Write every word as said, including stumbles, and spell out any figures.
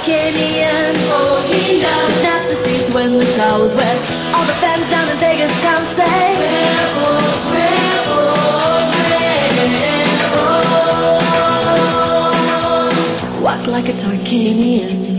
Titanian. Oh, he knows. Snap the seats when the towers wet. All the fans down in Vegas town say, Rebel, rebel, rebel. Walk like a Titanian.